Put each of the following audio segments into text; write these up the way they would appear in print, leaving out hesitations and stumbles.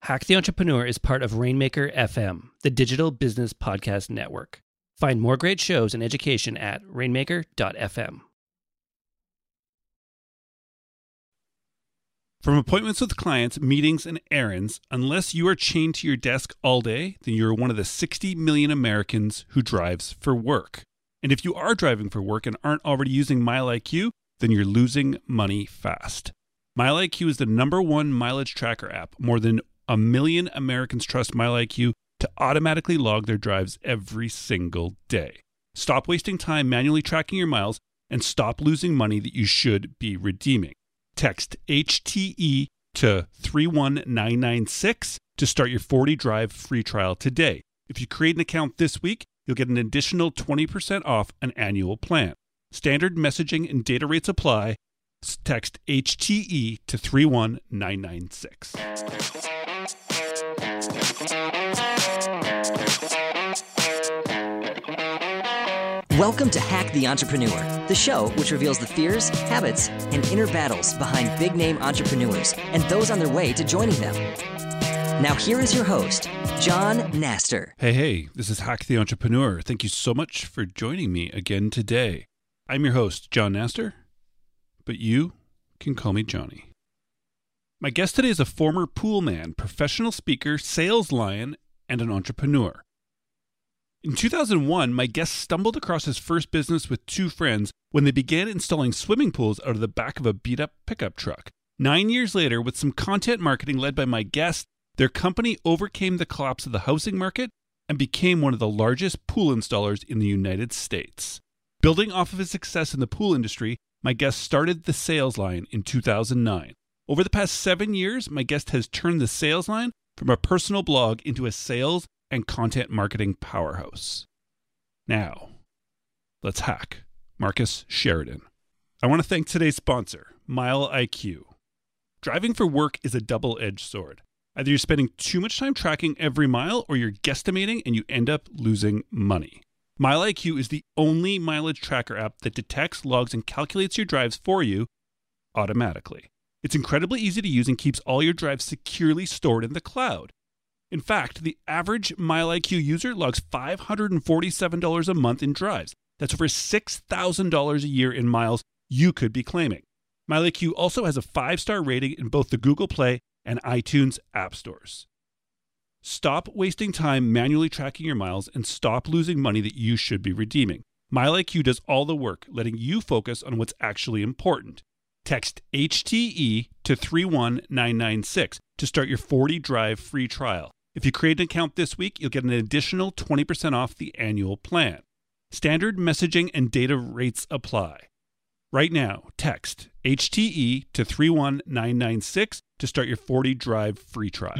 Hack the Entrepreneur is part of Rainmaker FM, the digital business podcast network. Find more great shows and education at rainmaker.fm. From appointments with clients, meetings, and errands, unless you are chained to your desk all day, then you're one of the 60 million Americans who drives for work. And if you are driving for work and aren't already using MileIQ, then you're losing money fast. MileIQ is the #1 mileage tracker app. More than 1 million Americans trust MileIQ to automatically log their drives every single day. Stop wasting time manually tracking your miles and stop losing money that you should be redeeming. Text HTE to 31996 to start your 40-drive free trial today. If you create an account this week, you'll get an additional 20% off an annual plan. Standard messaging and data rates apply. Text HTE to 31996. Welcome to Hack the Entrepreneur, the show which reveals the fears, habits, and inner battles behind big-name entrepreneurs and those on their way to joining them. Now here is your host, John Naster. Hey, this is Hack the Entrepreneur. Thank you so much for joining me again today. I'm your host, John Naster, but you can call me Johnny. My guest today is a former pool man, professional speaker, sales lion, and an entrepreneur. In 2001, my guest stumbled across his first business with two friends when they began installing swimming pools out of the back of a beat-up pickup truck. 9 years later, with some content marketing led by my guest, their company overcame the collapse of the housing market and became one of the largest pool installers in the United States. Building off of his success in the pool industry, my guest started the Sales Line in 2009. Over the past 7 years, my guest has turned the Sales Line from a personal blog into a sales and content marketing powerhouse. Now, let's hack Marcus Sheridan. I want to thank today's sponsor, MileIQ. Driving for work is a double-edged sword. Either you're spending too much time tracking every mile or you're guesstimating and you end up losing money. MileIQ is the only mileage tracker app that detects, logs, and calculates your drives for you automatically. It's incredibly easy to use and keeps all your drives securely stored in the cloud. In fact, the average MileIQ user logs $547 a month in drives. That's over $6,000 a year in miles you could be claiming. MileIQ also has a 5-star rating in both the Google Play and iTunes app stores. Stop wasting time manually tracking your miles and stop losing money that you should be redeeming. MileIQ does all the work, letting you focus on what's actually important. Text HTE to 31996 to start your 40-drive free trial. If you create an account this week, you'll get an additional 20% off the annual plan. Standard messaging and data rates apply. Right now, text HTE to 31996 to start your 40-drive free trial.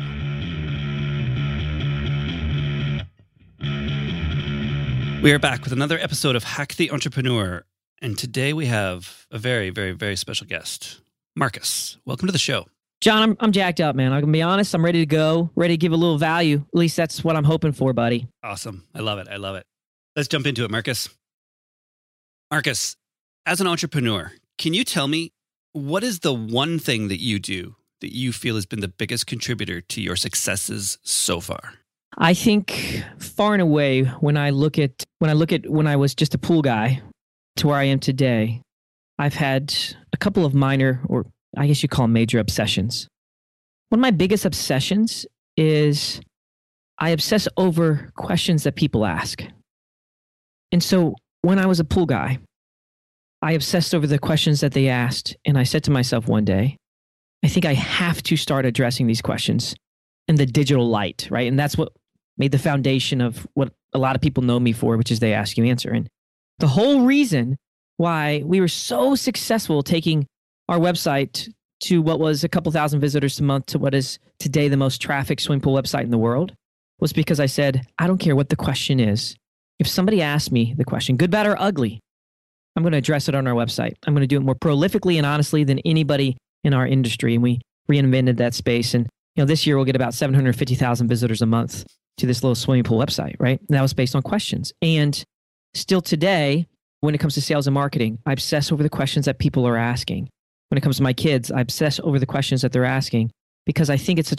We are back with another episode of Hack the Entrepreneur, and today we have a very, very, very special guest. Marcus, welcome to the show. John, I'm jacked up, man. I'm going to be honest. I'm ready to go, ready to give a little value. At least that's what I'm hoping for, buddy. Awesome. I love it. I love it. Let's jump into it, Marcus. Marcus, as an entrepreneur, can you tell me what is the one thing that you do that you feel has been the biggest contributor to your successes so far? I think far and away when I look at when I was just a pool guy to where I am today, I've had a couple of minor, or I guess you call them major obsessions. One of my biggest obsessions is I obsess over questions that people ask. And so when I was a pool guy, I obsessed over the questions that they asked. And I said to myself one day, I think I have to start addressing these questions in the digital light, right? And that's what made the foundation of what a lot of people know me for, which is they ask, you answer. And the whole reason why we were so successful taking our website to what was a couple thousand visitors a month to what is today the most trafficked swimming pool website in the world was because I said, I don't care what the question is. If somebody asks me the question, good, bad, or ugly, I'm going to address it on our website. I'm going to do it more prolifically and honestly than anybody in our industry. And we reinvented that space. And this year we'll get about 750,000 visitors a month to this little swimming pool website, right? And that was based on questions. And still today, when it comes to sales and marketing, I obsess over the questions that people are asking. When it comes to my kids, I obsess over the questions that they're asking because I think it's such a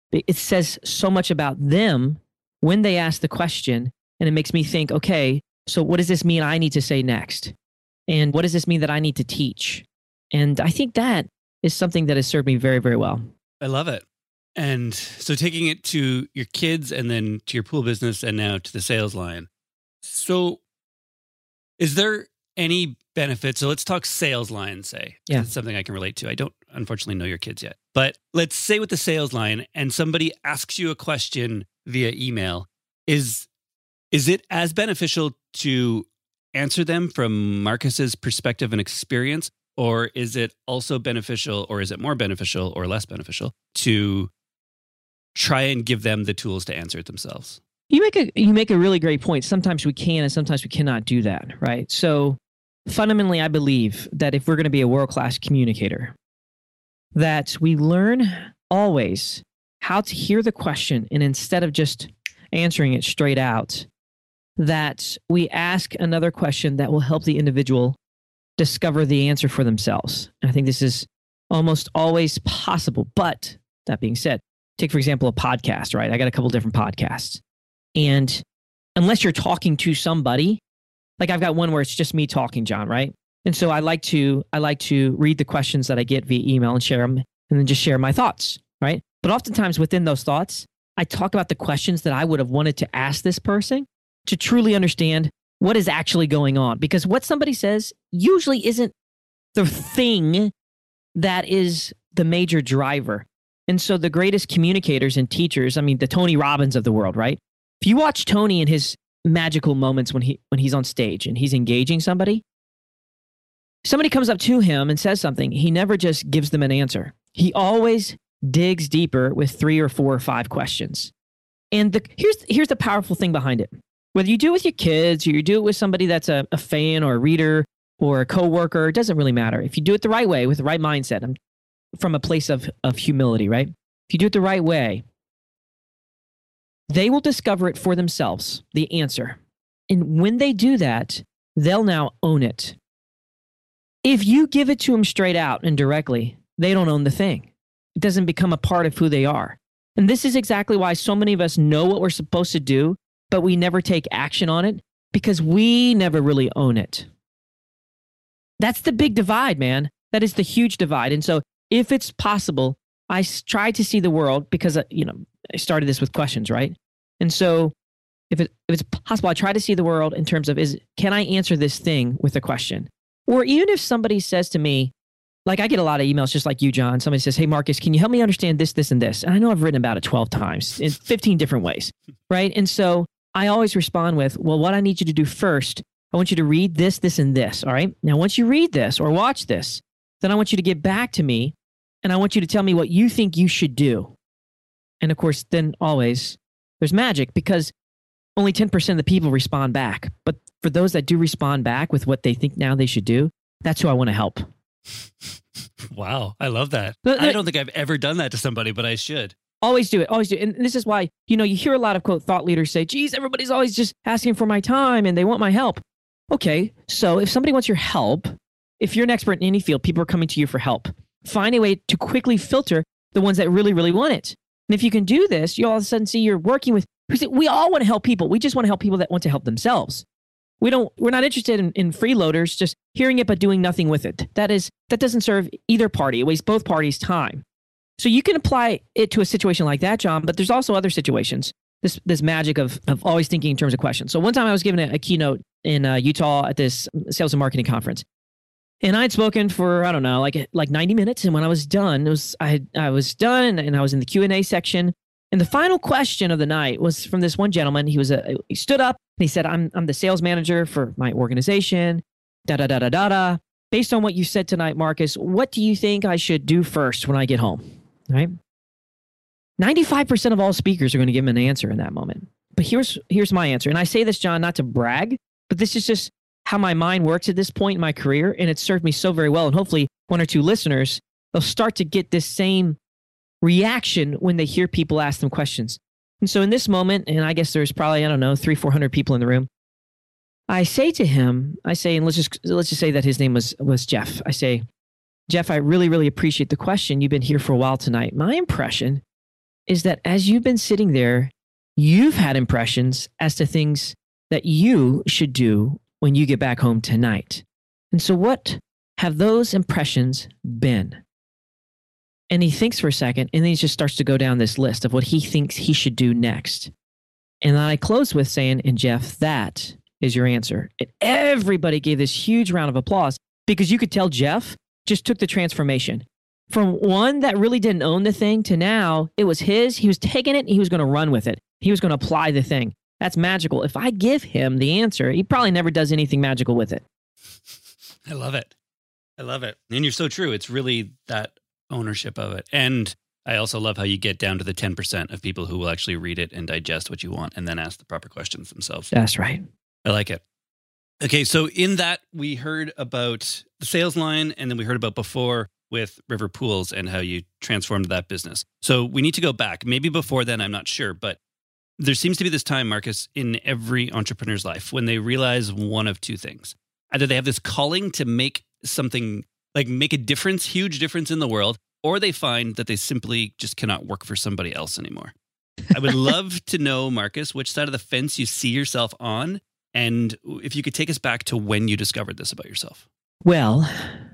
It says so much about them when they ask the question, and it makes me think, okay, so what does this mean I need to say next? And what does this mean that I need to teach? And I think that is something that has served me very, very well. I love it. And so taking it to your kids and then to your pool business and now to the sales line. So is there any benefit? So let's talk sales line, say. Yeah. It's something I can relate to. I don't unfortunately know your kids yet. But let's say with the sales line and somebody asks you a question via email, is it as beneficial to answer them from Marcus's perspective and experience? Or is it also beneficial, or is it more beneficial or less beneficial to try and give them the tools to answer it themselves? You make a really great point. Sometimes we can and sometimes we cannot do that, right? So fundamentally, I believe that if we're going to be a world-class communicator, that we learn always how to hear the question, and instead of just answering it straight out, that we ask another question that will help the individual discover the answer for themselves. And I think this is almost always possible. But that being said, take, for example, a podcast, right? I got a couple different podcasts. And unless you're talking to somebody, like I've got one where it's just me talking, John, right? And so I like to read the questions that I get via email and share them, and then just share my thoughts, right? But oftentimes within those thoughts, I talk about the questions that I would have wanted to ask this person to truly understand what is actually going on. Because what somebody says usually isn't the thing that is the major driver. And so the greatest communicators and teachers, I mean, the Tony Robbins of the world, right? If you watch Tony in his magical moments when he's on stage and he's engaging somebody comes up to him and says something, he never just gives them an answer. He always digs deeper with 3 or 4 or 5 questions. And here's the powerful thing behind it. Whether you do it with your kids or you do it with somebody that's a fan or a reader or a coworker, it doesn't really matter. If you do it the right way with the right mindset, from a place of humility, right? If you do it the right way, they will discover it for themselves, the answer. And when they do that, they'll now own it. If you give it to them straight out and directly, they don't own the thing. It doesn't become a part of who they are. And this is exactly why so many of us know what we're supposed to do, but we never take action on it because we never really own it. That's the big divide, man. That is the huge divide. And so if it's possible, I try to see the world because, I started this with questions, right? And so if it's possible, I try to see the world in terms of, can I answer this thing with a question? Or even if somebody says to me, like I get a lot of emails just like you, John. Somebody says, hey, Marcus, can you help me understand this, this, and this? And I know I've written about it 12 times in 15 different ways, right? And so I always respond with, well, what I need you to do first, I want you to read this, this, and this, all right? Now, once you read this or watch this, then I want you to get back to me and I want you to tell me what you think you should do. And of course, then always there's magic because only 10% of the people respond back. But for those that do respond back with what they think now they should do, that's who I want to help. Wow. I love that. I don't think I've ever done that to somebody, but I should. Always do it. Always do it. And this is why, you hear a lot of, quote, thought leaders say, geez, everybody's always just asking for my time and they want my help. Okay. So if somebody wants your help, if you're an expert in any field, people are coming to you for help. Find a way to quickly filter the ones that really, really want it. And if you can do this, you all of a sudden see you're working with, we all want to help people. We just want to help people that want to help themselves. We're not interested in freeloaders just hearing it but doing nothing with it. That doesn't serve either party. It wastes both parties' time. So you can apply it to a situation like that, John, but there's also other situations. This magic of always thinking in terms of questions. So one time I was giving a keynote in Utah at this sales and marketing conference. And I'd spoken for, I don't know, like 90 minutes. And when I was done, I was done and I was in the Q&A section. And the final question of the night was from this one gentleman. He stood up and he said, I'm the sales manager for my organization, da-da-da-da-da-da. Based on what you said tonight, Marcus, what do you think I should do first when I get home? Right? 95% of all speakers are going to give him an answer in that moment. But here's my answer. And I say this, John, not to brag, but this is just how my mind works at this point in my career. And it's served me so very well. And hopefully 1 or 2 listeners, they'll start to get this same reaction when they hear people ask them questions. And so in this moment, and I guess there's probably, 300-400 people in the room, I say to him, and let's just say that his name was Jeff. I say, Jeff, I really, really appreciate the question. You've been here for a while tonight. My impression is that as you've been sitting there, you've had impressions as to things that you should do when you get back home tonight. And so what have those impressions been? And he thinks for a second, and then he just starts to go down this list of what he thinks he should do next. And then I close with saying, and Jeff, that is your answer. And everybody gave this huge round of applause because you could tell Jeff just took the transformation from one that really didn't own the thing to now it was his. He was taking it and he was going to run with it. He was going to apply the thing. That's magical. If I give him the answer, he probably never does anything magical with it. I love it. I love it. And you're so true. It's really that ownership of it. And I also love how you get down to the 10% of people who will actually read it and digest what you want and then ask the proper questions themselves. That's right. I like it. Okay, so in that, we heard about the sales line, and then we heard about before with River Pools and how you transformed that business. So we need to go back. Maybe before then, I'm not sure, but there seems to be this time, Marcus, in every entrepreneur's life when they realize one of two things. Either they have this calling to make something, like make a difference, huge difference in the world, or they find that they simply just cannot work for somebody else anymore. I would love to know, Marcus, which side of the fence you see yourself on, and if you could take us back to when you discovered this about yourself. Well,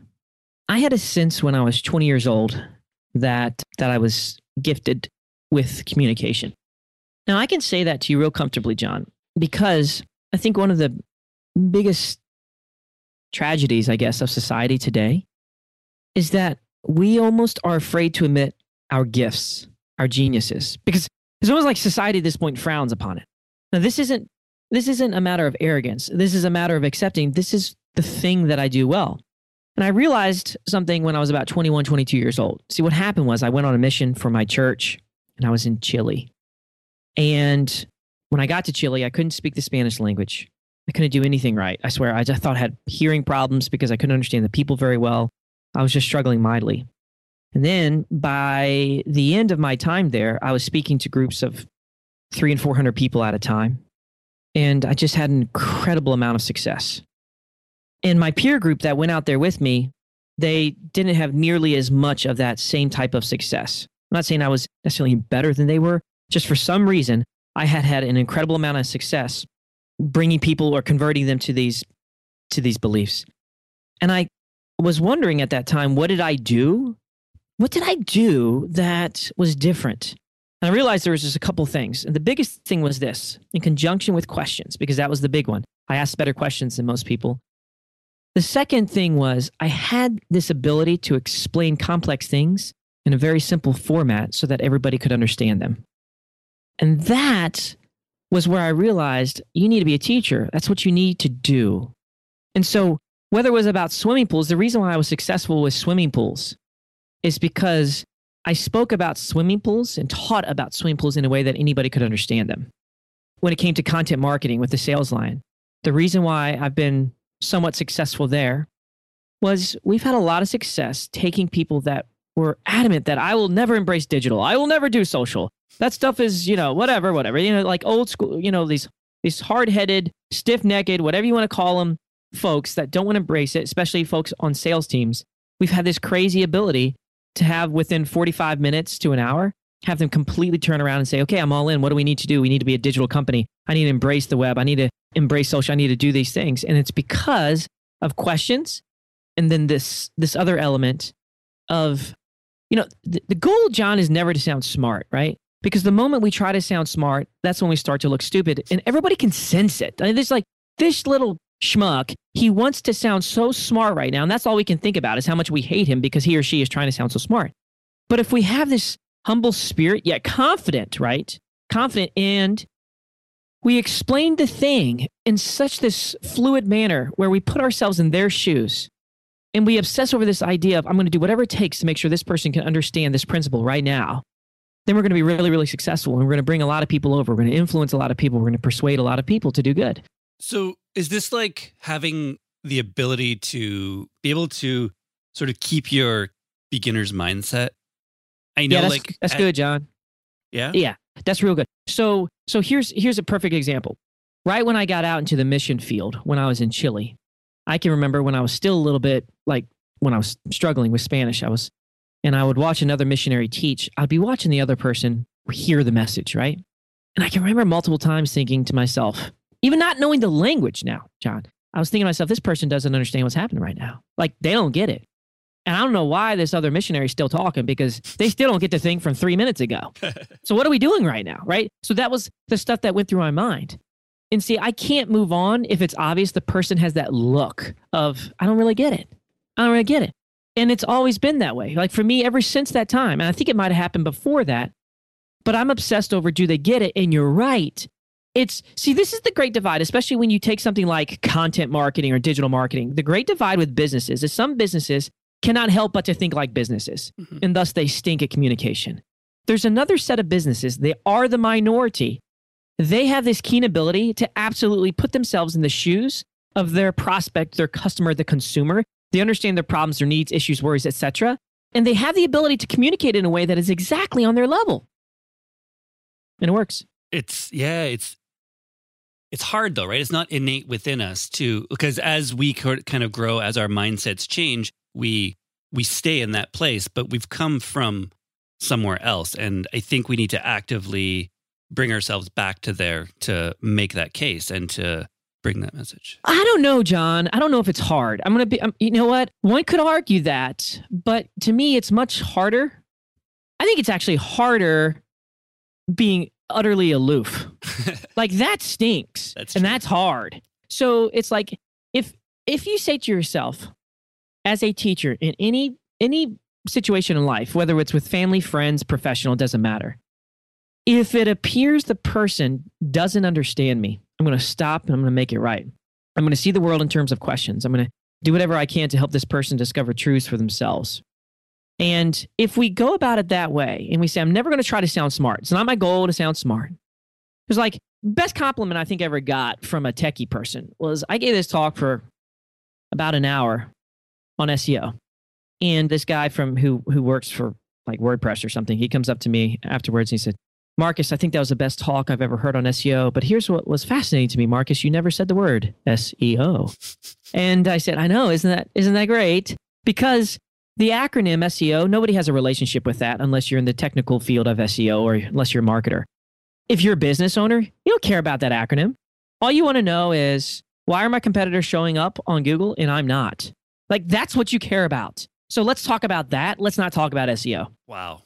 I had a sense when I was 20 years old that I was gifted with communication. Now, I can say that to you real comfortably, John, because I think one of the biggest tragedies, I guess, of society today is that we almost are afraid to admit our gifts, our geniuses, because it's almost like society at this point frowns upon it. Now, this isn't a matter of arrogance. This is a matter of accepting this is the thing that I do well. And I realized something when I was about 21, 22 years old. See, what happened was I went on a mission for my church, and I was in Chile. And when I got to Chile, I couldn't speak the Spanish language. I couldn't do anything right. I swear, I just thought I had hearing problems because I couldn't understand the people very well. I was just struggling mightily. And then by the end of my time there, I was speaking to groups of 300 and 400 people at a time. And I just had an incredible amount of success. And my peer group that went out there with me, they didn't have nearly as much of that same type of success. I'm not saying I was necessarily better than they were. Just for some reason, I had an incredible amount of success bringing people or converting them to these beliefs. And I was wondering at that time, what did I do? What did I do that was different? And I realized there was just a couple things. And the biggest thing was this, in conjunction with questions, because that was the big one. I asked better questions than most people. The second thing was I had this ability to explain complex things in a very simple format so that everybody could understand them. And that was where I realized you need to be a teacher. That's what you need to do. And so whether it was about swimming pools, the reason why I was successful with swimming pools is because I spoke about swimming pools and taught about swimming pools in a way that anybody could understand them. When it came to content marketing with the sales line, the reason why I've been somewhat successful there was we've had a lot of success taking people that were adamant that I will never embrace digital. I will never do social. That stuff is, whatever, like old school, these hard-headed, stiff-necked, whatever you want to call them, folks that don't want to embrace it, especially folks on sales teams. We've had this crazy ability to have within 45 minutes to an hour, have them completely turn around and say, okay, I'm all in. What do we need to do? We need to be a digital company. I need to embrace the web. I need to embrace social. I need to do these things. And it's because of questions. And then this other element of, the goal, John, is never to sound smart, right? Because the moment we try to sound smart, that's when we start to look stupid. And everybody can sense it. I mean, there's like this little schmuck. He wants to sound so smart right now. And that's all we can think about is how much we hate him because he or she is trying to sound so smart. But if we have this humble spirit, yet confident, right? Confident, and we explain the thing in such this fluid manner where we put ourselves in their shoes and we obsess over this idea of I'm going to do whatever it takes to make sure this person can understand this principle right now, then we're going to be really, really successful. And we're going to bring a lot of people over. We're going to influence a lot of people. We're going to persuade a lot of people to do good. So is this like having the ability to be able to sort of keep your beginner's mindset? I know, that's good, John. Yeah? Yeah, that's real good. So here's a perfect example. Right when I got out into the mission field, when I was in Chile, I can remember when I was still a little bit like when I was struggling with Spanish, and I would watch another missionary teach. I'd be watching the other person hear the message, right? And I can remember multiple times thinking to myself, even not knowing the language now, John, I was thinking to myself, this person doesn't understand what's happening right now. Like, they don't get it. And I don't know why this other missionary is still talking, because they still don't get the thing from 3 minutes ago. So what are we doing right now, right? So that was the stuff that went through my mind. And see, I can't move on if it's obvious the person has that look of, I don't really get it. I don't really get it. And it's always been that way. Like, for me, ever since that time, and I think it might have happened before that, but I'm obsessed over, do they get it? And you're right. This is the great divide, especially when you take something like content marketing or digital marketing. The great divide with businesses is some businesses cannot help but to think like businesses, and thus they stink at communication. There's another set of businesses. They are the minority. They have this keen ability to absolutely put themselves in the shoes of their prospect, their customer, the consumer. They understand their problems, their needs, issues, worries, etc. And they have the ability to communicate in a way that is exactly on their level. And it works. It's hard though, right? It's not innate within us because as we kind of grow, as our mindsets change, we stay in that place, but we've come from somewhere else. And I think we need to actively bring ourselves back to there to make that case and to bring that message. I don't know, John. I don't know if it's hard. You know what? One could argue that, but to me, it's much harder. I think it's actually harder being utterly aloof. Like, that stinks. That's hard. So it's like, if you say to yourself, as a teacher in any situation in life, whether it's with family, friends, professional, doesn't matter. If it appears the person doesn't understand me, I'm going to stop and I'm going to make it right. I'm going to see the world in terms of questions. I'm going to do whatever I can to help this person discover truths for themselves. And if we go about it that way and we say, I'm never going to try to sound smart. It's not my goal to sound smart. It's like, best compliment I think I ever got from a techie person was I gave this talk for about an hour on SEO. And this guy who works for like WordPress or something, he comes up to me afterwards and he said, Marcus, I think that was the best talk I've ever heard on SEO. But here's what was fascinating to me, Marcus. You never said the word SEO. And I said, I know, isn't that great? Because the acronym SEO, nobody has a relationship with that unless you're in the technical field of SEO or unless you're a marketer. If you're a business owner, you don't care about that acronym. All you want to know is, why are my competitors showing up on Google and I'm not? Like, that's what you care about. So let's talk about that. Let's not talk about SEO. Wow.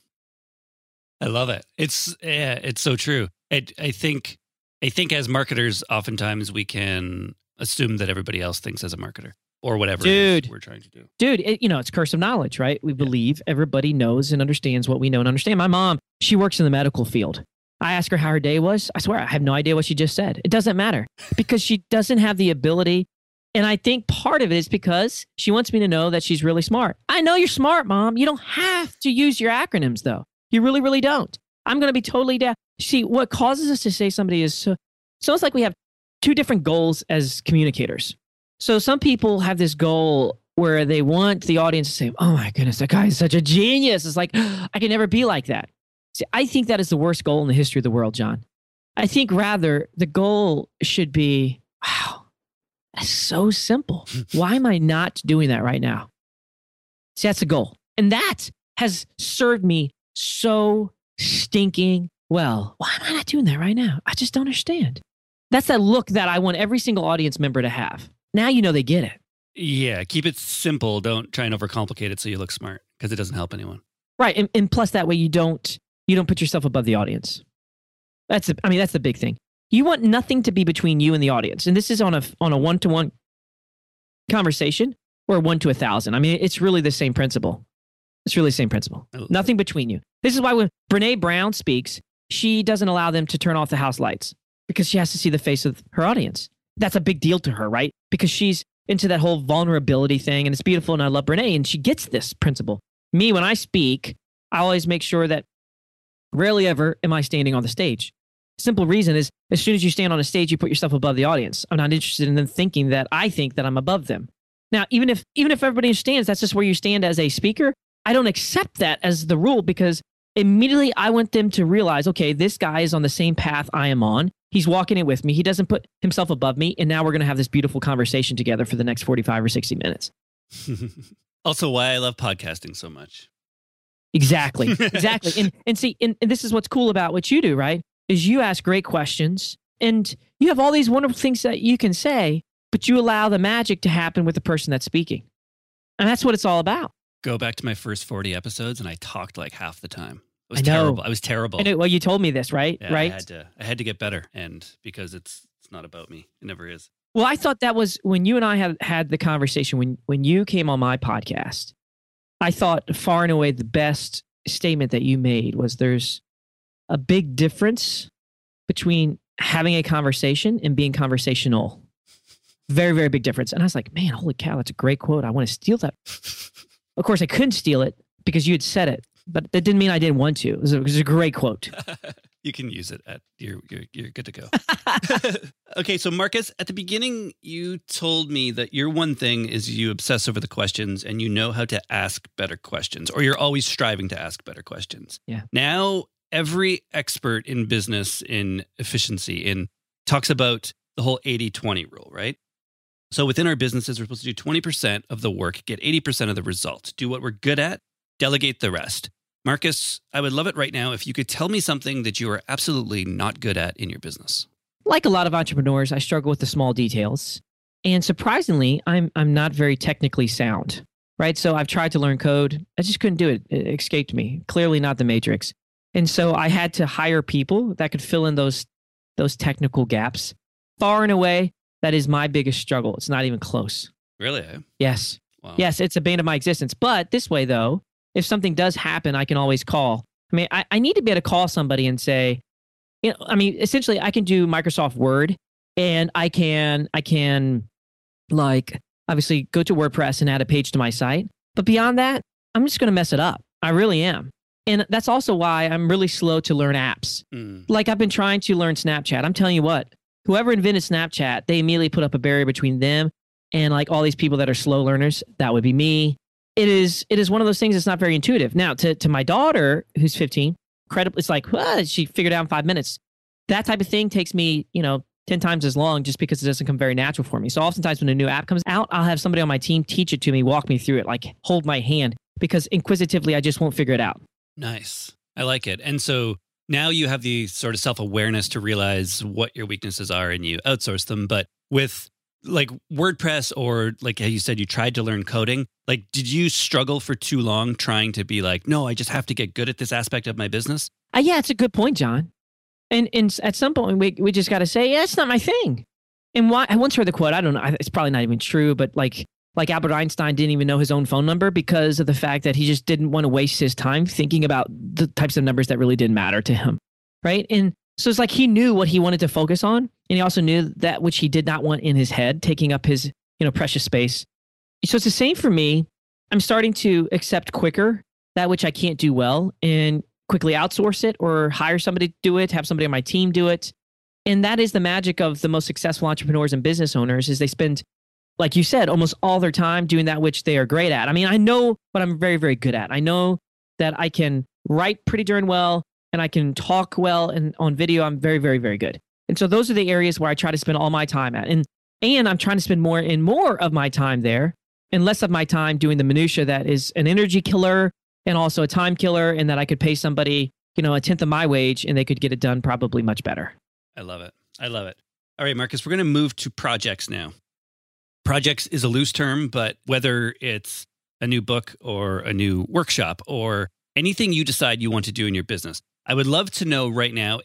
I love it. It's so true. I think as marketers, oftentimes we can assume that everybody else thinks as a marketer or whatever it is we're trying to do. Dude, it's curse of knowledge, right? We believe everybody knows and understands what we know and understand. My mom, she works in the medical field. I asked her how her day was. I swear, I have no idea what she just said. It doesn't matter because she doesn't have the ability. And I think part of it is because she wants me to know that she's really smart. I know you're smart, Mom. You don't have to use your acronyms, though. You really, really don't. I'm going to be totally down. See, what causes us to say somebody is so it's like we have two different goals as communicators. So some people have this goal where they want the audience to say, oh my goodness, that guy is such a genius. It's like, I can never be like that. See, I think that is the worst goal in the history of the world, John. I think rather the goal should be, wow, that's so simple. Why am I not doing that right now? See, that's the goal. And that has served me so stinking well. Why am I not doing that right now? I just don't understand. That's that look that I want every single audience member to have. Now you know they get it. Yeah, keep it simple. Don't try and overcomplicate it so you look smart because it doesn't help anyone. Right, and plus that way you don't put yourself above the audience. That's the big thing. You want nothing to be between you and the audience, and this is on a one-to-one conversation or 1 to 1,000. I mean, it's really the same principle. It's really the same principle. Nothing between you. This is why when Brené Brown speaks, she doesn't allow them to turn off the house lights because she has to see the face of her audience. That's a big deal to her, right? Because she's into that whole vulnerability thing, and it's beautiful, and I love Brené, and she gets this principle. Me, when I speak, I always make sure that rarely ever am I standing on the stage. Simple reason is, as soon as you stand on a stage, you put yourself above the audience. I'm not interested in them thinking that I think that I'm above them. Now, even if everybody understands that's just where you stand as a speaker, I don't accept that as the rule because immediately I want them to realize, okay, this guy is on the same path I am on. He's walking it with me. He doesn't put himself above me. And now we're going to have this beautiful conversation together for the next 45 or 60 minutes. Also, why I love podcasting so much. Exactly. And see, and this is what's cool about what you do, right? Is you ask great questions and you have all these wonderful things that you can say, but you allow the magic to happen with the person that's speaking. And that's what it's all about. Go back to my first 40 episodes and I talked like half the time. It was I know. terrible. I was terrible. I know, well, you told me this, right? Yeah, right? I had to get better, and because it's not about me. It never is. Well, I thought that was when you and I had the conversation when you came on my podcast. I thought far and away the best statement that you made was there's a big difference between having a conversation and being conversational. Very, very big difference. And I was like, man, holy cow, that's a great quote. I want to steal that. Of course, I couldn't steal it because you had said it, but that didn't mean I didn't want to. It was a great quote. You can use it. You're good to go. Okay, so Marcus, at the beginning, you told me that your one thing is you obsess over the questions and you know how to ask better questions, or you're always striving to ask better questions. Yeah. Now, every expert in business, in efficiency, talks about the whole 80-20 rule, right? So within our businesses, we're supposed to do 20% of the work, get 80% of the result, do what we're good at, delegate the rest. Marcus, I would love it right now if you could tell me something that you are absolutely not good at in your business. Like a lot of entrepreneurs, I struggle with the small details. And surprisingly, I'm not very technically sound, right? So I've tried to learn code. I just couldn't do it. It escaped me. Clearly not the Matrix. And so I had to hire people that could fill in those technical gaps. Far and away, that is my biggest struggle. It's not even close. Really? Eh? Yes. Wow. Yes, it's a bane of my existence. But this way, though, if something does happen, I can always call. I mean, I need to be able to call somebody and say, essentially, I can do Microsoft Word, and I can like obviously go to WordPress and add a page to my site. But beyond that, I'm just going to mess it up. I really am. And that's also why I'm really slow to learn apps. Like I've been trying to learn Snapchat. I'm telling you what, whoever invented Snapchat, they immediately put up a barrier between them and like all these people that are slow learners. That would be me. It is one of those things that's not very intuitive. Now, to my daughter, who's 15, incredible. It's like, she figured it out in 5 minutes. That type of thing takes me, 10 times as long just because it doesn't come very natural for me. So oftentimes when a new app comes out, I'll have somebody on my team teach it to me, walk me through it, like hold my hand, because inquisitively, I just won't figure it out. Nice. I like it. And so now you have the sort of self-awareness to realize what your weaknesses are and you outsource them. But with like WordPress, or like how you said, you tried to learn coding, like, did you struggle for too long trying to be like, no, I just have to get good at this aspect of my business? Yeah, it's a good point, John. And at some point, we just got to say, yeah, it's not my thing. And why? I once heard the quote, I don't know, it's probably not even true, but like Albert Einstein didn't even know his own phone number because of the fact that he just didn't want to waste his time thinking about the types of numbers that really didn't matter to him, right? And so it's like he knew what he wanted to focus on, and he also knew that which he did not want in his head, taking up his precious space. So it's the same for me. I'm starting to accept quicker that which I can't do well and quickly outsource it or hire somebody to do it, have somebody on my team do it. And that is the magic of the most successful entrepreneurs and business owners, is they spend, like you said, almost all their time doing that which they are great at. I mean, I know what I'm very, very good at. I know that I can write pretty darn well and I can talk well, and on video, I'm very, very, very good. And so those are the areas where I try to spend all my time at. And I'm trying to spend more and more of my time there and less of my time doing the minutia that is an energy killer and also a time killer, and that I could pay somebody, a tenth of my wage and they could get it done probably much better. I love it. I love it. All right, Marcus, we're going to move to projects now. Projects is a loose term, but whether it's a new book or a new workshop or anything you decide you want to do in your business, I would love to know right now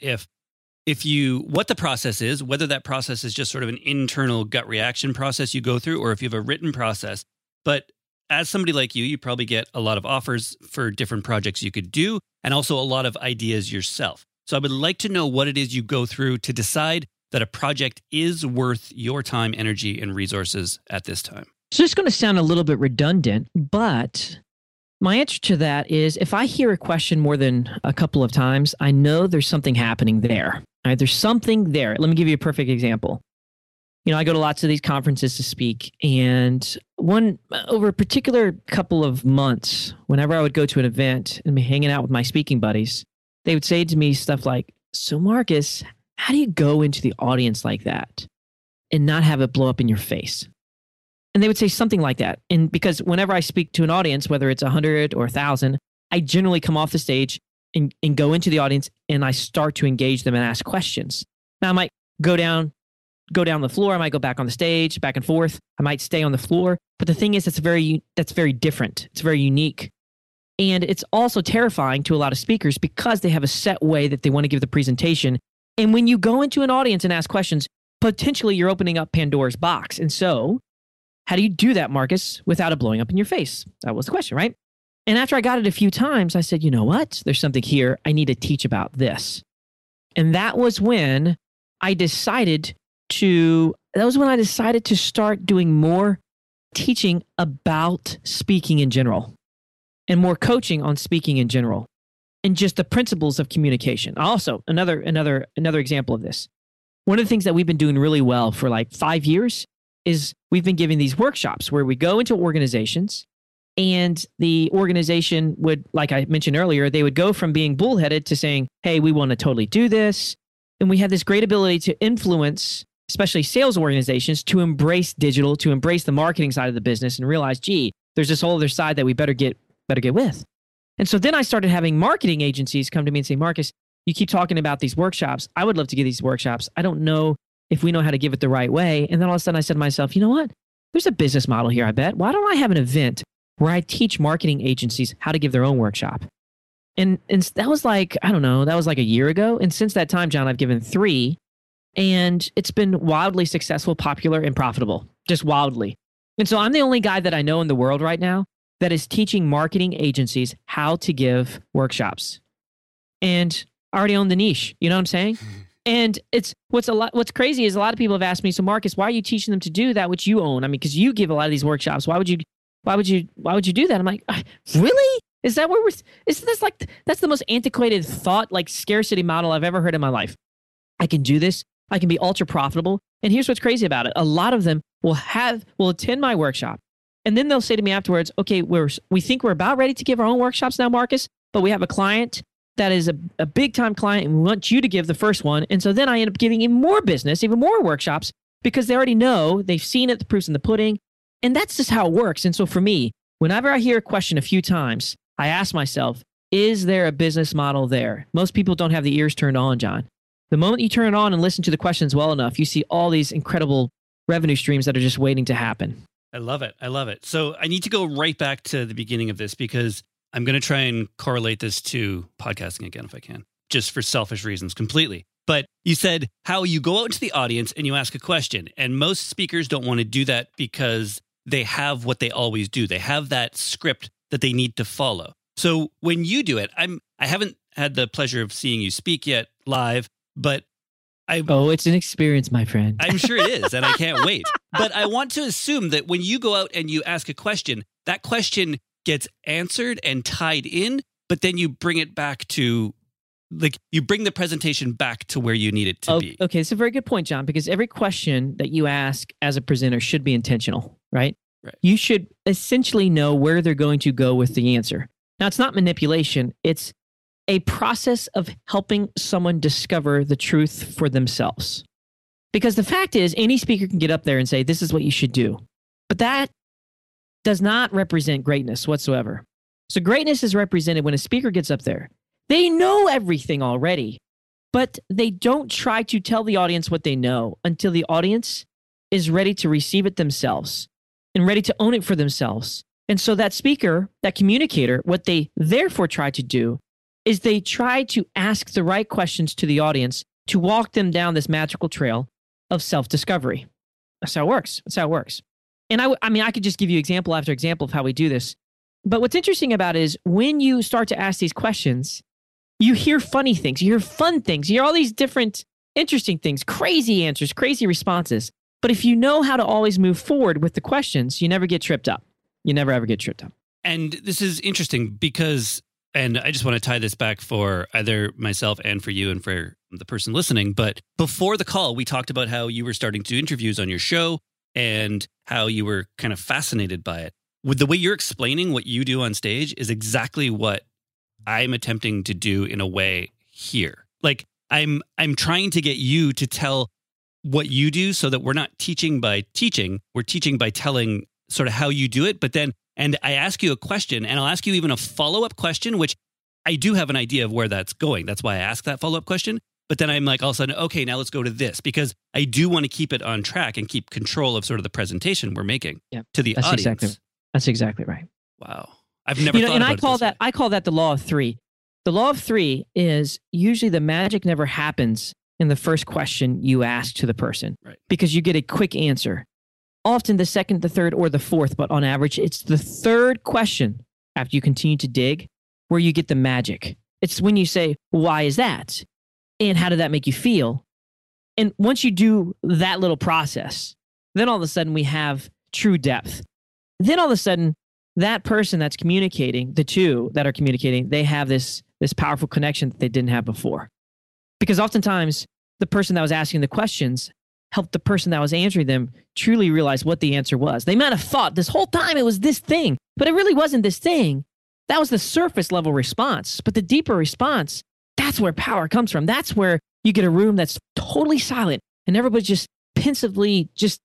what the process is, whether that process is just sort of an internal gut reaction process you go through, or if you have a written process. But as somebody like you probably get a lot of offers for different projects you could do, and also a lot of ideas yourself. So I would like to know what it is you go through to decide that a project is worth your time, energy, and resources at this time. So it's going to sound a little bit redundant, but my answer to that is if I hear a question more than a couple of times, I know there's something happening there. All right, there's something there. Let me give you a perfect example. I go to lots of these conferences to speak, and over a particular couple of months, whenever I would go to an event and be hanging out with my speaking buddies, they would say to me stuff like, so Marcus, how do you go into the audience like that and not have it blow up in your face? And they would say something like that. And because whenever I speak to an audience, whether it's 100 or 1,000, I generally come off the stage and go into the audience and I start to engage them and ask questions. Now, I might go down the floor. I might go back on the stage, back and forth. I might stay on the floor. But the thing is, that's very different. It's very unique. And it's also terrifying to a lot of speakers because they have a set way that they want to give the presentation. And when you go into an audience and ask questions, potentially you're opening up Pandora's box. And so how do you do that, Marcus, without it blowing up in your face? That was the question, right? And after I got it a few times, I said, you know what? There's something here. I need to teach about this. And that was when I decided to start doing more teaching about speaking in general and more coaching on speaking in general and just the principles of communication. Also, another example of this. One of the things that we've been doing really well for like 5 years is we've been giving these workshops where we go into organizations and the organization would, like I mentioned earlier, they would go from being bullheaded to saying, hey, we want to totally do this. And we have this great ability to influence, especially sales organizations, to embrace digital, to embrace the marketing side of the business and realize, gee, there's this whole other side that we better get with. And so then I started having marketing agencies come to me and say, Marcus, you keep talking about these workshops. I would love to give these workshops. I don't know if we know how to give it the right way. And then all of a sudden I said to myself, you know what? There's a business model here, I bet. Why don't I have an event where I teach marketing agencies how to give their own workshop? And that was like, I don't know, that was like a year ago. And since that time, John, I've given 3. And it's been wildly successful, popular, and profitable. Just wildly. And so I'm the only guy that I know in the world right now that is teaching marketing agencies how to give workshops. And I already own the niche. You know what I'm saying? And it's what's crazy is a lot of people have asked me, so Marcus, why are you teaching them to do that which you own? I mean, because you give a lot of these workshops. Why would you do that? I'm like, really? Is that where that's the most antiquated thought, like scarcity model I've ever heard in my life. I can do this. I can be ultra profitable. And here's what's crazy about it. A lot of them will attend my workshop. And then they'll say to me afterwards, okay, we think we're about ready to give our own workshops now, Marcus, but we have a client that is a big time client and we want you to give the first one. And so then I end up giving even more business, even more workshops because they already know, they've seen it, the proof's in the pudding. And that's just how it works. And so for me, whenever I hear a question a few times, I ask myself, is there a business model there? Most people don't have the ears turned on, John. The moment you turn it on and listen to the questions well enough, you see all these incredible revenue streams that are just waiting to happen. I love it. I love it. So I need to go right back to the beginning of this because I'm going to try and correlate this to podcasting again if I can, just for selfish reasons completely. But you said how you go out into the audience and you ask a question. And most speakers don't want to do that because they have what they always do. They have that script that they need to follow. So when you do it, I haven't had the pleasure of seeing you speak yet live, but it's an experience, my friend. I'm sure it is, and I can't wait. But I want to assume that when you go out and you ask a question, that question gets answered and tied in, but then you bring it back to, like, you bring the presentation back to where you need it to be. Okay, it's a very good point, John, because every question that you ask as a presenter should be intentional, right? Right. You should essentially know where they're going to go with the answer. Now, it's not manipulation. It's a process of helping someone discover the truth for themselves. Because the fact is, any speaker can get up there and say, this is what you should do. But that does not represent greatness whatsoever. So greatness is represented when a speaker gets up there. They know everything already, but they don't try to tell the audience what they know until the audience is ready to receive it themselves and ready to own it for themselves. And so that speaker, that communicator, what they therefore try to do is they try to ask the right questions to the audience to walk them down this magical trail of self-discovery. That's how it works. And I could just give you example after example of how we do this. But what's interesting about it is when you start to ask these questions, you hear funny things, you hear fun things, you hear all these different interesting things, crazy answers, crazy responses. But if you know how to always move forward with the questions, you never get tripped up. You never ever get tripped up. And this is interesting because, and I just want to tie this back for either myself and for you and for the person listening. But before the call, we talked about how you were starting to do interviews on your show and how you were kind of fascinated by it. With the way you're explaining what you do on stage is exactly what I'm attempting to do in a way here. Like I'm trying to get you to tell what you do so that we're not teaching by teaching. We're teaching by telling sort of how you do it. But then and I ask you a question, and I'll ask you even a follow-up question, which I do have an idea of where that's going. That's why I ask that follow-up question. But then I'm like, all of a sudden, okay, now let's go to this, because I do want to keep it on track and keep control of sort of the presentation we're making to the audience. That's exactly right. Wow. I've never thought and about I call that the law of three. The law of three is usually the magic never happens in the first question you ask to the person, right? Because you get a quick answer. Often the second, the third, or the fourth, but on average, it's the third question after you continue to dig where you get the magic. It's when you say, why is that? And how did that make you feel? And once you do that little process, then all of a sudden we have true depth. Then all of a sudden, that person that's communicating, the two that are communicating, they have this powerful connection that they didn't have before. Because oftentimes, the person that was asking the questions helped the person that was answering them truly realize what the answer was. They might have thought this whole time it was this thing, but it really wasn't this thing. That was the surface level response. But the deeper response, that's where power comes from. That's where you get a room that's totally silent and everybody's just pensively just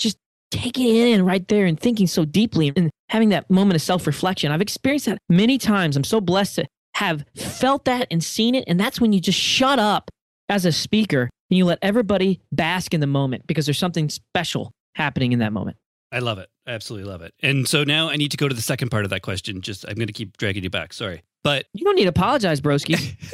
taking it in right there and thinking so deeply and having that moment of self-reflection. I've experienced that many times. I'm so blessed to have felt that and seen it. And that's when you just shut up as a speaker and you let everybody bask in the moment because there's something special happening in that moment. I love it. I absolutely love it. And so now I need to go to the second part of that question. I'm going to keep dragging you back. Sorry. But you don't need to apologize, broski.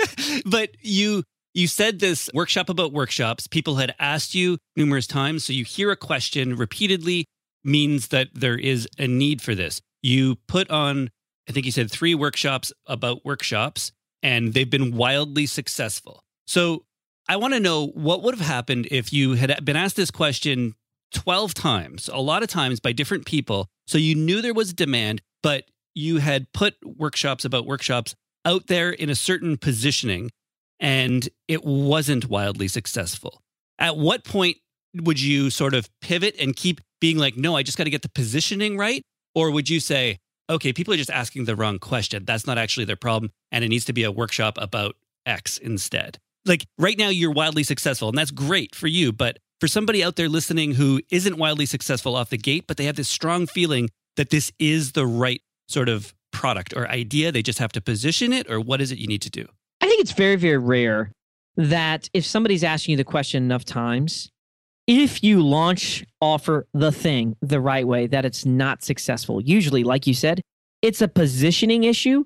But you said this workshop about workshops. People had asked you numerous times. So you hear a question repeatedly means that there is a need for this. You put on, I think you said 3 workshops about workshops, and they've been wildly successful. So I want to know what would have happened if you had been asked this question 12 times, a lot of times by different people. So you knew there was demand, but you had put workshops about workshops out there in a certain positioning, and it wasn't wildly successful. At what point would you sort of pivot and keep being like, no, I just got to get the positioning right? Or would you say, okay, people are just asking the wrong question. That's not actually their problem, and it needs to be a workshop about X instead. Like right now, you're wildly successful, and that's great for you. But for somebody out there listening who isn't wildly successful off the gate, but they have this strong feeling that this is the right sort of product or idea, they just have to position it, or what is it you need to do? I think it's very, very rare that if somebody's asking you the question enough times, if you offer the thing the right way, that it's not successful. Usually, like you said, it's a positioning issue,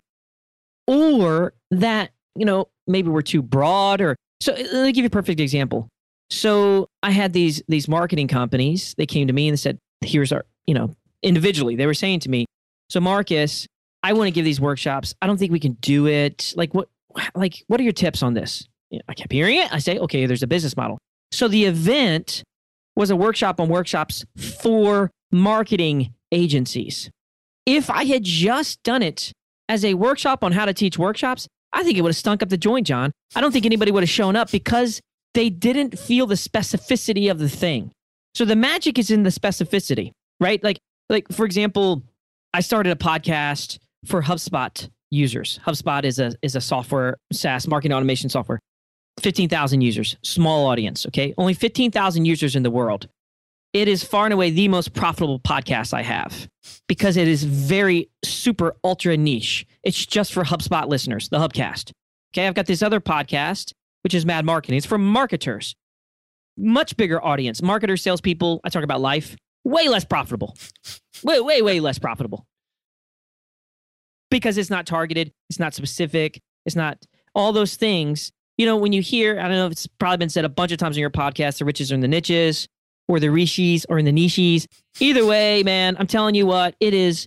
or that, maybe we're too broad. Or so let me give you a perfect example. So I had these marketing companies. They came to me and said, here's our, individually, they were saying to me, so Marcus, I want to give these workshops. I don't think we can do it. What are your tips on this? I kept hearing it. I say, okay, there's a business model. So the event was a workshop on workshops for marketing agencies. If I had just done it as a workshop on how to teach workshops, I think it would have stunk up the joint, John. I don't think anybody would have shown up because they didn't feel the specificity of the thing. So the magic is in the specificity, right? Like for example, I started a podcast for HubSpot users. HubSpot is a software, SaaS marketing automation software. 15,000 users, small audience, okay? Only 15,000 users in the world. It is far and away the most profitable podcast I have because it is very super ultra niche. It's just for HubSpot listeners, the Hubcast. Okay, I've got this other podcast, which is Mad Marketing. It's for marketers. Much bigger audience. Marketers, salespeople, I talk about life. Way less profitable. Way less profitable. Because it's not targeted, it's not specific, it's not all those things. When you hear, I don't know if it's probably been said a bunch of times in your podcast, the riches are in the niches, or the rishis or in the niches. Either way, man, I'm telling you what, it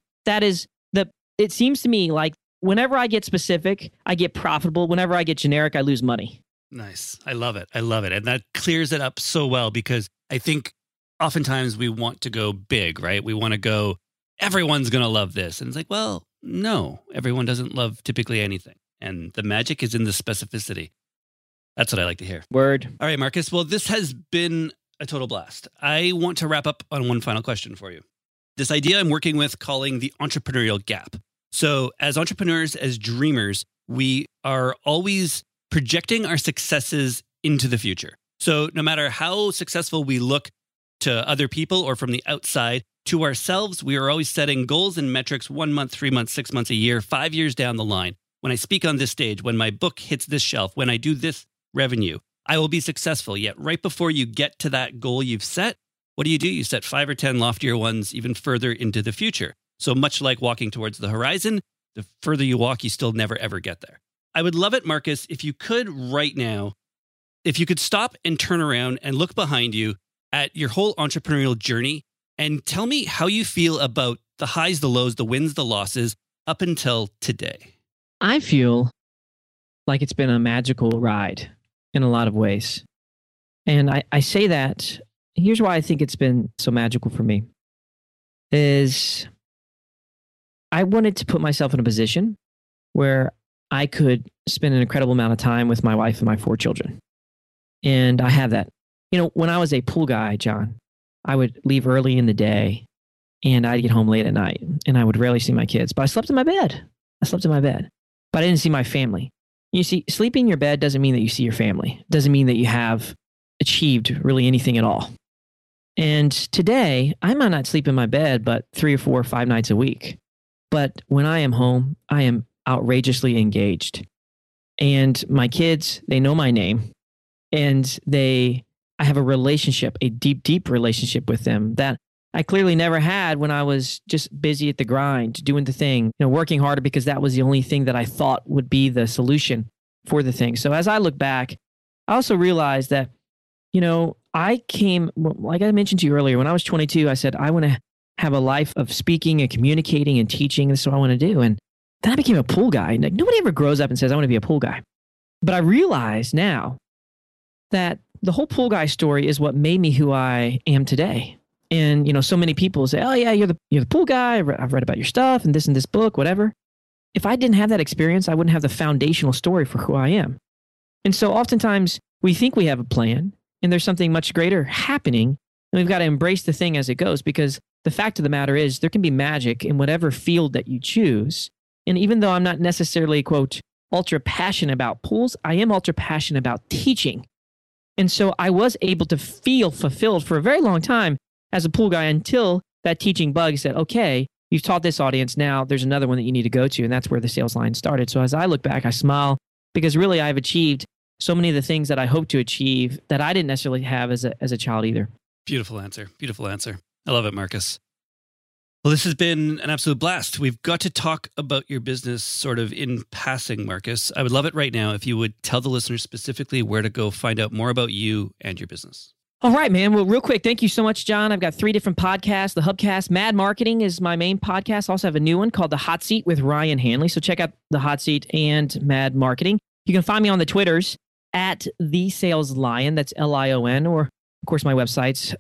seems to me like whenever I get specific, I get profitable. Whenever I get generic, I lose money. Nice. I love it. And that clears it up so well, because I think oftentimes we want to go big, right? We want to go, everyone's going to love this. And it's like, well, no, everyone doesn't love typically anything. And the magic is in the specificity. That's what I like to hear. Word. All right, Marcus. Well, this has been a total blast. I want to wrap up on one final question for you. This idea I'm working with calling the entrepreneurial gap. So as entrepreneurs, as dreamers, we are always projecting our successes into the future. So no matter how successful we look to other people or from the outside, To ourselves, we are always setting goals and metrics 1 month, 3 months, 6 months, a year, 5 years down the line. When I speak on this stage, when my book hits this shelf, when I do this revenue, I will be successful. Yet right before you get to that goal you've set, what do? You set 5 or 10 loftier ones even further into the future. So much like walking towards the horizon, the further you walk, you still never, ever get there. I would love it, Marcus, if you could right now, if you could stop and turn around and look behind you at your whole entrepreneurial journey and tell me how you feel about the highs, the lows, the wins, the losses up until today. I feel like it's been a magical ride in a lot of ways. And I say that, here's why I think it's been so magical for me, is I wanted to put myself in a position where I could spend an incredible amount of time with my wife and my 4 children. And I have that. You know, when I was a pool guy, John, I would leave early in the day and I'd get home late at night and I would rarely see my kids, but I slept in my bed. But I didn't see my family. You see, sleeping in your bed doesn't mean that you see your family. It doesn't mean that you have achieved really anything at all. And today, I might not sleep in my bed, but 3 or 4 or 5 nights a week. But when I am home, I am outrageously engaged. And my kids, they know my name. And I have a relationship, a deep, deep relationship with them that I clearly never had when I was just busy at the grind, doing the thing, working harder because that was the only thing that I thought would be the solution for the thing. So as I look back, I also realized that, I came, like I mentioned to you earlier, when I was 22, I said, I want to have a life of speaking and communicating and teaching. This is what I want to do. And then I became a pool guy. Like, nobody ever grows up and says, I want to be a pool guy. But I realize now that the whole pool guy story is what made me who I am today. And, so many people say, oh yeah, you're the pool guy. I've read about your stuff and this book, whatever. If I didn't have that experience, I wouldn't have the foundational story for who I am. And so oftentimes we think we have a plan and there's something much greater happening. And we've got to embrace the thing as it goes, because the fact of the matter is there can be magic in whatever field that you choose. And even though I'm not necessarily, quote, ultra passionate about pools, I am ultra passionate about teaching. And so I was able to feel fulfilled for a very long time as a pool guy until that teaching bug said, okay, you've taught this audience, now there's another one that you need to go to. And that's where the sales line started. So as I look back, I smile because really I've achieved so many of the things that I hope to achieve that I didn't necessarily have as a child either. Beautiful answer. Beautiful answer. I love it, Marcus. Well, this has been an absolute blast. We've got to talk about your business sort of in passing, Marcus. I would love it right now if you would tell the listeners specifically where to go find out more about you and your business. All right, man. Well, real quick, thank you so much, John. I've got 3 different podcasts. The Hubcast, Mad Marketing is my main podcast. I also have a new one called The Hot Seat with Ryan Hanley. So check out The Hot Seat and Mad Marketing. You can find me on the Twitters at The Sales Lion. That's Lion. Or, of course, my website's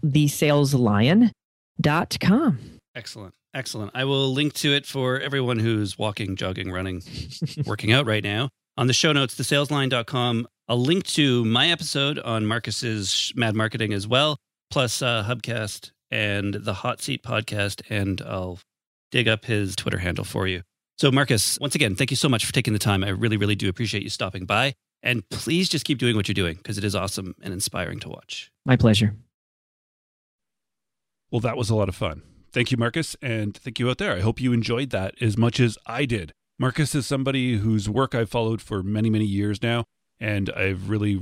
thesaleslion.com. Excellent. Excellent. I will link to it for everyone who's walking, jogging, running, working out right now. On the show notes, thesaleslion.com. I'll link to my episode on Marcus's Mad Marketing as well, plus Hubcast and the Hot Seat podcast, and I'll dig up his Twitter handle for you. So Marcus, once again, thank you so much for taking the time. I really, really do appreciate you stopping by. And please just keep doing what you're doing because it is awesome and inspiring to watch. My pleasure. Well, that was a lot of fun. Thank you, Marcus, and thank you out there. I hope you enjoyed that as much as I did. Marcus is somebody whose work I've followed for many, many years now, and I've really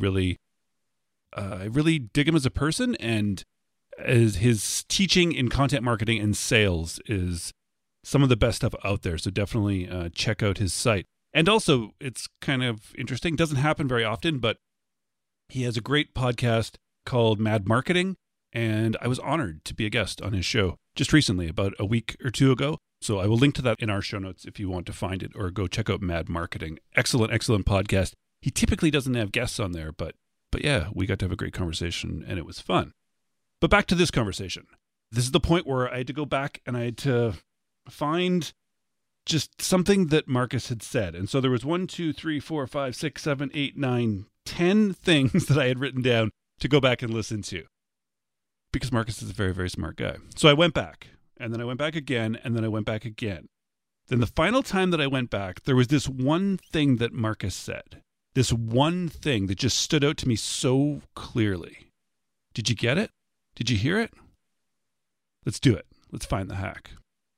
dig him as a person, and as his teaching in content marketing and sales is some of the best stuff out there. So definitely check out his site. And also, it's kind of interesting. Doesn't happen very often, but he has a great podcast called Mad Marketing, and I was honored to be a guest on his show just recently, about a week or 2 ago. So I will link to that in our show notes if you want to find it, or go check out Mad Marketing. Excellent, excellent podcast. He typically doesn't have guests on there, but yeah, we got to have a great conversation and it was fun. But back to this conversation. This is the point where I had to go back and I had to find just something that Marcus had said. And so there was 1, 2, 3, 4, 5, 6, 7, 8, 9, 10 things that I had written down to go back and listen to, because Marcus is a very, very smart guy. So I went back, and then I went back again, and then I went back again. Then the final time that I went back, there was this one thing that Marcus said. This one thing that just stood out to me so clearly. Did you get it? Did you hear it? Let's do it. Let's find the hack.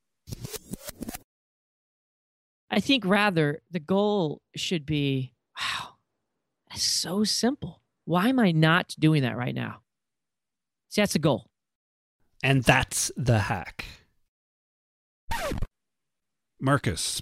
I think rather the goal should be, wow, that's so simple. Why am I not doing that right now? See, that's the goal. And that's the hack. Marcus.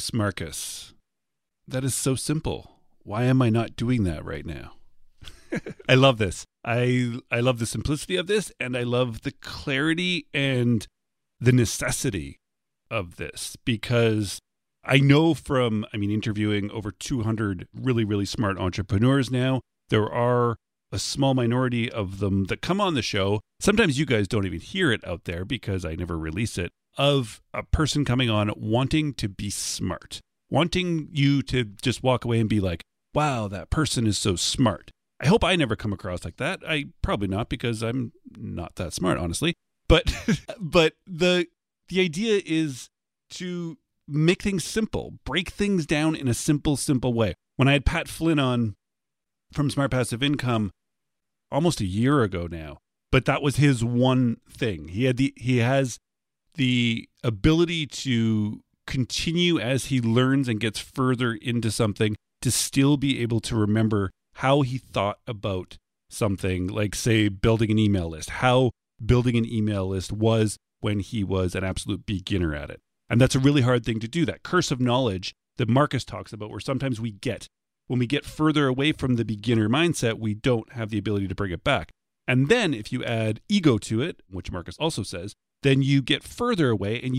That is so simple. Why am I not doing that right now? I love this. I love the simplicity of this, and I love the clarity and the necessity of this, because I know from, interviewing over 200 really, really smart entrepreneurs now, there are a small minority of them that come on the show. Sometimes you guys don't even hear it out there because I never release it, of a person coming on wanting to be smart, wanting you to just walk away and be like, wow, that person is so smart. I hope I never come across like that. I probably not, because I'm not that smart, honestly. But the idea is to make things simple, break things down in a simple way. When I had Pat Flynn on from Smart Passive Income almost a year ago now, but that was his one thing. He has the ability to continue as he learns and gets further into something to still be able to remember how he thought about something, like, say, building an email list, how building an email list was when he was an absolute beginner at it. And that's a really hard thing to do, that curse of knowledge that Marcus talks about, where sometimes when we get further away from the beginner mindset, we don't have the ability to bring it back. And then if you add ego to it, which Marcus also says, then you get further away and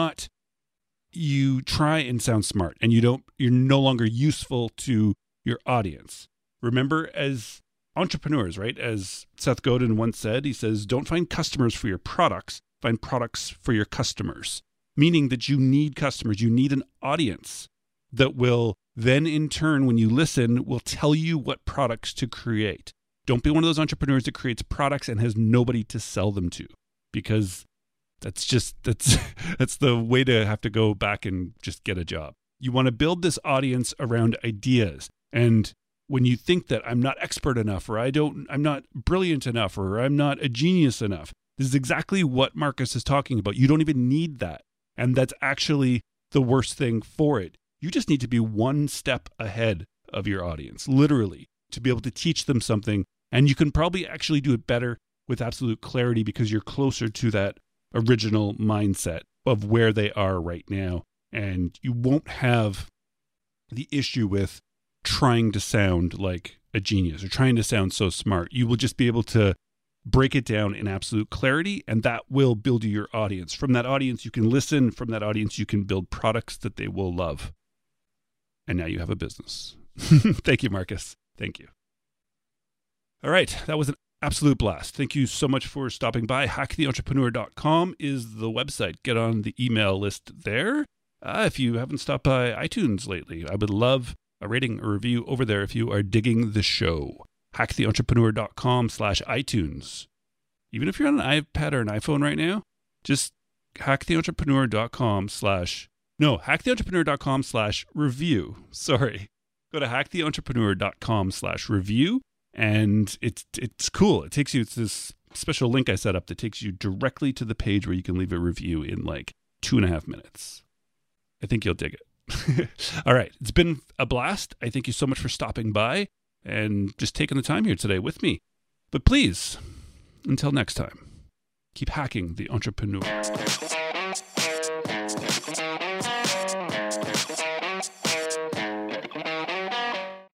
you try and sound smart, and you're no longer useful to your audience. Remember, as entrepreneurs, right? As Seth Godin once said, he says, don't find customers for your products, find products for your customers. Meaning that you need customers, you need an audience that will then in turn, when you listen, will tell you what products to create. Don't be one of those entrepreneurs that creates products and has nobody to sell them to, because that's the way to have to go back and just get a job. You want to build this audience around ideas. And when you think that I'm not expert enough, or I'm not brilliant enough, or I'm not a genius enough, this is exactly what Marcus is talking about. You don't even need that. And that's actually the worst thing for it. You just need to be one step ahead of your audience, literally, to be able to teach them something. And you can probably actually do it better with absolute clarity, because you're closer to that original mindset of where they are right now. And you won't have the issue with trying to sound like a genius or trying to sound so smart. You will just be able to break it down in absolute clarity, and that will build you your audience. From that audience, you can listen. From that audience, you can build products that they will love. And now you have a business. Thank you, Marcus. Thank you. All right. That was an absolute blast. Thank you so much for stopping by. HackTheEntrepreneur.com is the website. Get on the email list there. If you haven't stopped by iTunes lately, I would love a rating or review over there if you are digging the show. HackTheEntrepreneur.com/iTunes. Even if you're on an iPad or an iPhone right now, just HackTheEntrepreneur.com/review. Sorry. Go to HackTheEntrepreneur.com/review. And it's cool. It's this special link I set up that takes you directly to the page where you can leave a review in like 2.5 minutes. I think you'll dig it. All right. It's been a blast. I thank you so much for stopping by and just taking the time here today with me. But please, until next time, keep hacking the entrepreneur.